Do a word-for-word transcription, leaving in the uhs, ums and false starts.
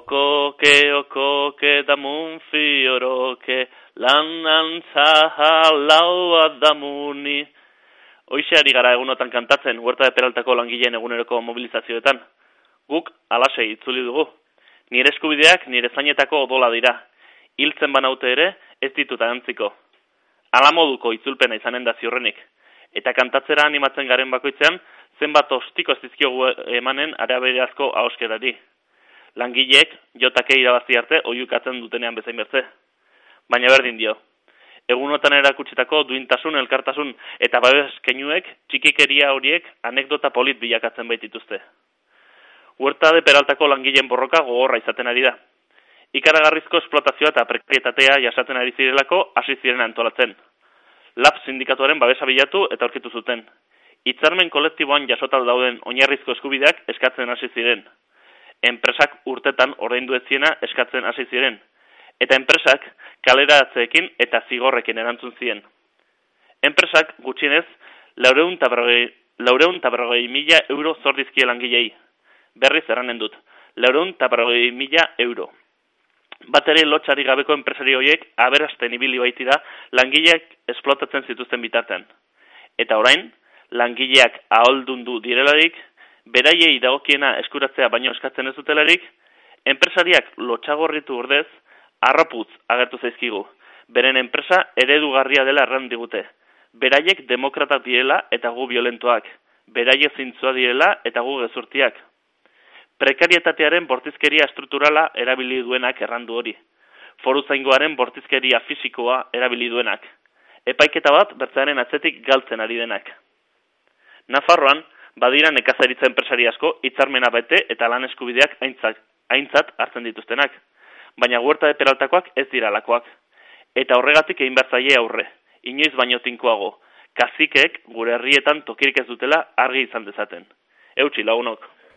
Okoke, okoke damun fioroke, lan antzaha laua damuni. Hoxe ari gara egunotan kantatzen, Huerta de Peraltako langileen eguneroko mobilizazioetan. Guk alasei itzuli dugu. Nire eskubideak nire zainetako odola dira. Hiltzen banaute ere, ez ditut agantziko. Ala moduko itzulpena izanen da ziurrenik. Eta kantatzera animatzen garen bakoitzean, zenbat ostiko ez dizkiogu emanen araberazko ahoskerari. Langileek jotake irabazi arte oihukatzen dutenean bezain bertze. Baina berdin dio. Egunotan erakutsitako duintasun, elkartasun eta babes keinuek txikikeria horiek anekdota polit bilakatzen baitituzte. Huerta de Peraltako langileen borroka gogorra izaten ari da. Ikaragarrizko esplotazioa eta prekarietatea jasaten ari zirelako hasi ziren antolatzen. Lab sindikatuaren babesa bilatu eta aurkitu zuten. Hitzarmen kolektiboan jasotal dauden oinarrizko eskubideak eskatzen hasi ziren. Enpresak urtetan ordaindu ez ziena eskatzen hasi ziren. Eta enpresak kaleratzeekin eta zigorrekin erantzun zien. Enpresak gutxienez laurehun eta berrogei mila euro zor dizkie langilei. Berriz erranen dut, laurehun eta berrogei mila euro. Bat ere lotxari gabeko enpresari horiek aberasten ibili baitira langileak esplotatzen zituzten bitartean. Eta orain, langileak aholdundu direlarik, beraiei dagokiena eskuratzea baino eskatzen ez dutelarik, enpresariak lotxagorritu ordez, arroputz agertu zaizkigu. Beren enpresa eredugarria dela erran digute. Beraiek demokratak direla eta gu violentoak. Beraiek zintzoa direla eta gu gezurtiak. Prekarietatearen bortizkeria estrukturala erabili duenak errandu hori. Foruzaingoaren bortizkeria fisikoa erabili duenak. Epaiketa bat bertzearen atzetik galtzen ari denak. Nafarroan, badira nekazaritza enpresari asko hitzarmena bete eta lan eskubideak aintzat, aintzat hartzen dituztenak. Baina Huerta de Peraltakoak ez dira lakoak. Eta horregatik egin behar zaie aurre. Inoiz baino tinkoago. Kazikeek gure herrietan tokirik ez dutela argi izan dezaten. Eutsi lagunok.